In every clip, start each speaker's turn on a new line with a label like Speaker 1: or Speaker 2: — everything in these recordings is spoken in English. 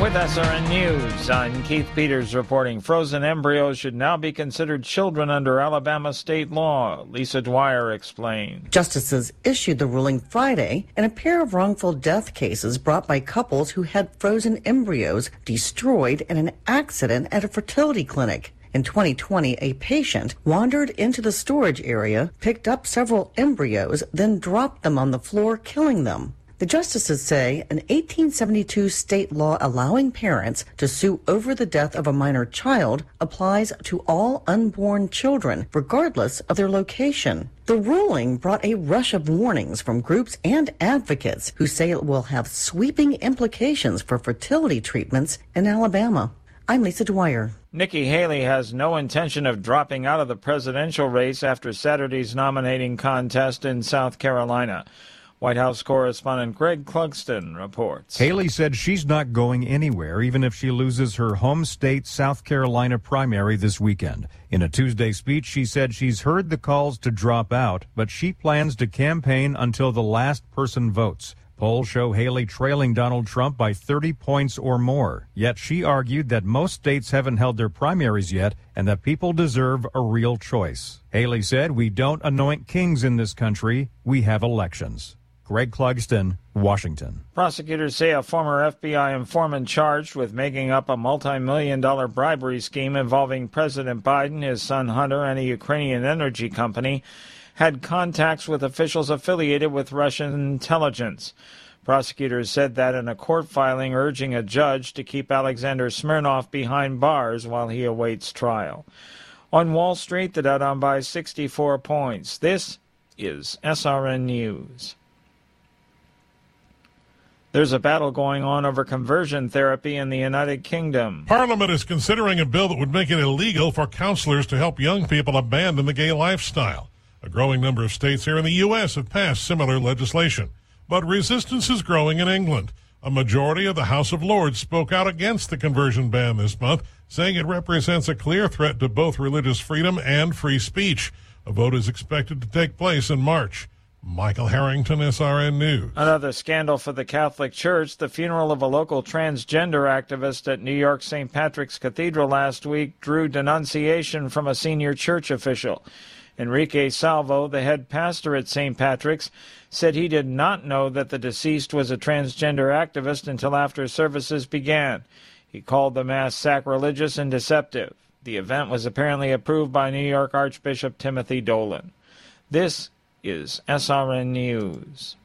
Speaker 1: With SRN News, I'm Keith Peters reporting frozen embryos should now be considered children under Alabama state law. Lisa Dwyer explained.
Speaker 2: Justices issued the ruling Friday in a pair of wrongful death cases brought by couples who had frozen embryos destroyed in an accident at a fertility clinic. In 2020, a patient wandered into the storage area, picked up several embryos, then dropped them on the floor, killing them. The justices say an 1872 state law allowing parents to sue over the death of a minor child applies to all unborn children, regardless of their location. The ruling brought a rush of warnings from groups and advocates who say it will have sweeping implications for fertility treatments in Alabama. I'm Lisa Dwyer.
Speaker 1: Nikki Haley has no intention of dropping out of the presidential race after Saturday's nominating contest in South Carolina. White House correspondent Greg Clugston reports.
Speaker 3: Haley said she's not going anywhere, even if she loses her home state, South Carolina primary this weekend. In a Tuesday speech, she said she's heard the calls to drop out, but she plans to campaign until the last person votes. Polls show Haley trailing Donald Trump by 30 points or more. Yet she argued that most states haven't held their primaries yet and that people deserve a real choice. Haley said, "We don't anoint kings in this country. We have elections." Greg Clugston, Washington.
Speaker 1: Prosecutors say a former FBI informant charged with making up a multi-million-dollar bribery scheme involving President Biden, his son Hunter, and a Ukrainian energy company had contacts with officials affiliated with Russian intelligence. Prosecutors said that in a court filing urging a judge to keep Alexander Smirnov behind bars while he awaits trial. On Wall Street, the Dow down by 64 points. This is SRN News. There's a battle going on over conversion therapy in the United Kingdom.
Speaker 4: Parliament is considering a bill that would make it illegal for counselors to help young people abandon the gay lifestyle. A growing number of states here in the U.S. have passed similar legislation. But resistance is growing in England. A majority of the House of Lords spoke out against the conversion ban this month, saying it represents a clear threat to both religious freedom and free speech. A vote is expected to take place in March. Michael Harrington, SRN News.
Speaker 1: Another scandal for the Catholic Church. The funeral of a local transgender activist at New York St. Patrick's Cathedral last week drew denunciation from a senior church official. Enrique Salvo, the head pastor at St. Patrick's, said he did not know that the deceased was a transgender activist until after services began. He called the Mass sacrilegious and deceptive. The event was apparently approved by New York Archbishop Timothy Dolan. This is SRN News.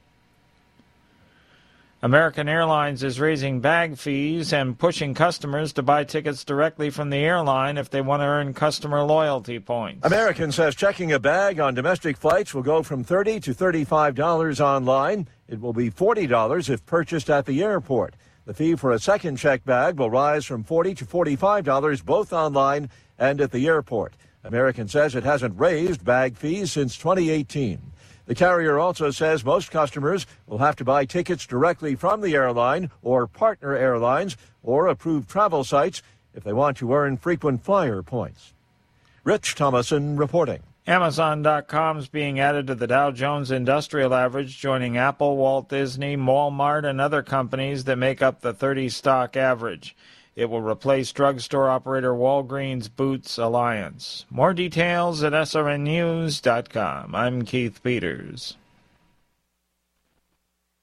Speaker 1: American Airlines is raising bag fees and pushing customers to buy tickets directly from the airline if they want to earn customer loyalty points.
Speaker 5: American says checking a bag on domestic flights will go from $30 to $35 online. It will be $40 if purchased at the airport. The fee for a second check bag will rise from $40 to $45 both online and at the airport. American says it hasn't raised bag fees since 2018. The carrier also says most customers will have to buy tickets directly from the airline or partner airlines or approved travel sites if they want to earn frequent flyer points. Rich Thomason reporting.
Speaker 1: Amazon.com is being added to the Dow Jones Industrial Average, joining Apple, Walt Disney, Walmart, and other companies that make up the 30-stock average. It will replace drugstore operator Walgreens Boots Alliance. More details at srnnews.com. I'm Keith Peters.